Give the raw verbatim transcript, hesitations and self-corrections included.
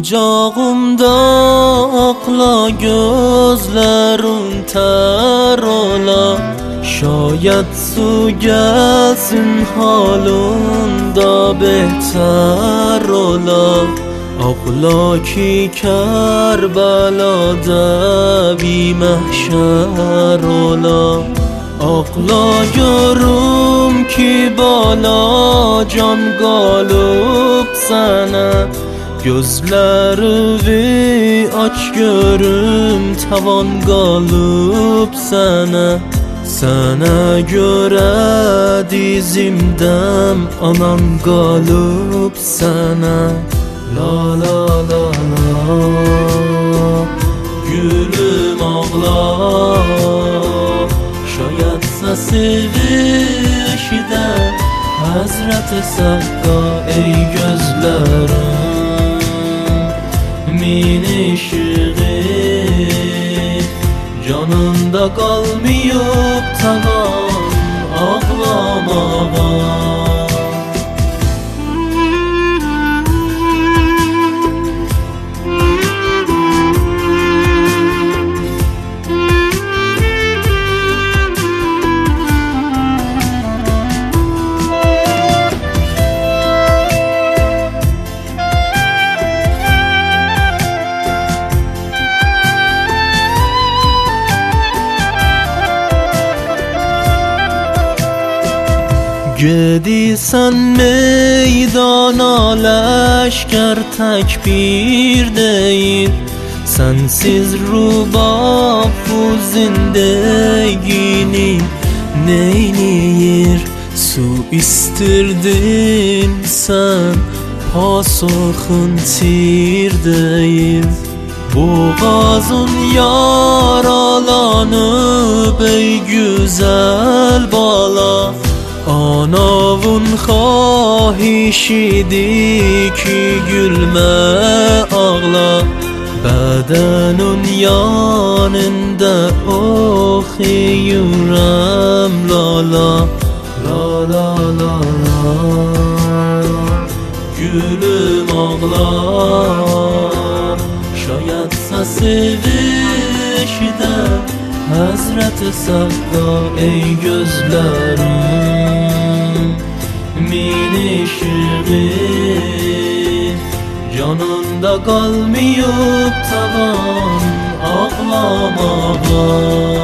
Kucağımda akla gözlerim ter ola. Şayet su gelsin halında behter ola. Akla ki Kerbela'da bir mahşer ola. Akla görüm ki bala can galip sana. Gözlerimi aç görüm tavan galip sana. Sana göre dizimdem anam galip sana. La la la la gülüm ağla. Şayet sevişide Hazreti Sakka ey gözlerim min ışığı canında kalmayıp tamam ağlamağa. Gediysen meydana leşker tekbir değil. Sensiz rubab bu zindegini neyleyir? Su istirdin sen pasokun tir değil. Boğazın yaralanıp ey güzel bala. Anavun khahişidi ki gülme ağla. Bedenun yanında okuyuram lala. La la la la gülüm ağla. Şayet sevişide Hazreti Sakka ey gözlerim min ışığı canında kalmayıp tamam ağlamağa.